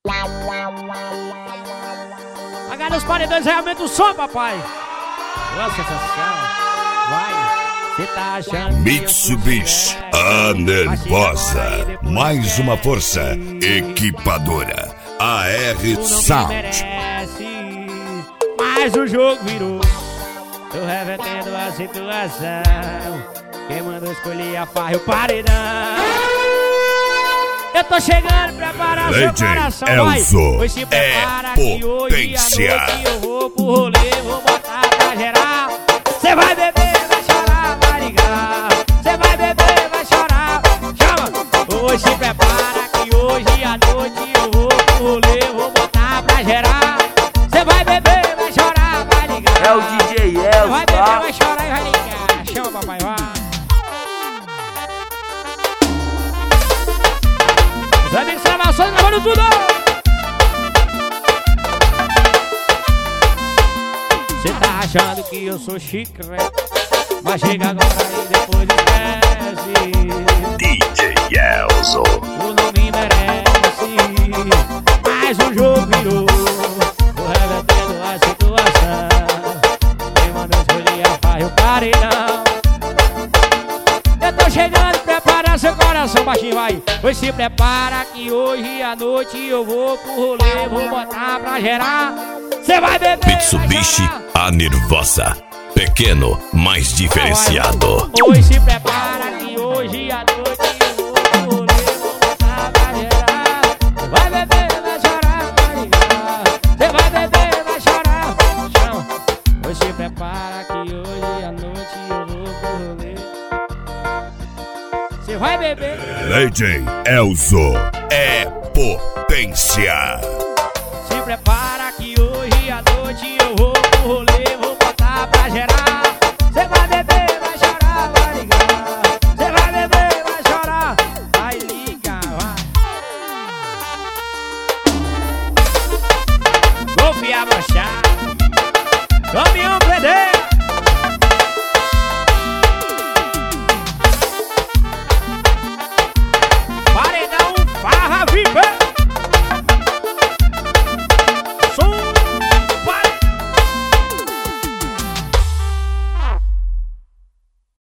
Agarra os paredões, realmente o som, papai. Nossa, sensação. Vai. Cê tá achando Mitsubishi, a nervosa. Mais uma força equipadora. AR Sound. Mas o jogo virou. Tô revertendo a situação. Quem mandou escolher a farra e o paredão. Eu tô chegando, prepara seu coração, vai. Pois se prepara que hoje à noite eu vou pro rolê, vou botar pra geral. Cê vai beber, vai chorar, vai ligar. Cê vai beber, vai chorar, chama. Pois se prepara que hoje à noite eu vou pro rolê, vou botar pra geral. Cê vai beber, vai chorar, vai ligar. É o DJ Elzo, vai beber, vai chorar e vai ligar. Chama, papai, vai. Os amigos gravações gravando tudo. Cê tá achando que eu sou chiclete, mas chega agora e depois esquece. DJ Elzo. Tu não me merece, mas o jogo virou. Tô revertendo a situação. Quem mandou escolher a farra e o paredão. Eu tô chegando, prepara seu coração, baixinho, vai. Pois se prepara que hoje à noite eu vou pro rolê, vou botar pra gerar. Cê vai beber, Mitsubishi, a nervosa. Pequeno, mais diferenciado. Pois se prepara que hoje à noite eu vou pro rolê, vou botar pra gerar. Cê vai beber, vai chorar, vai ligar. Cê vai beber, vai chorar, chama. Pois se prepara que hoje à noite eu vou pro rolê. Cê vai beber. DJ Elzo é potência. Se prepara que hoje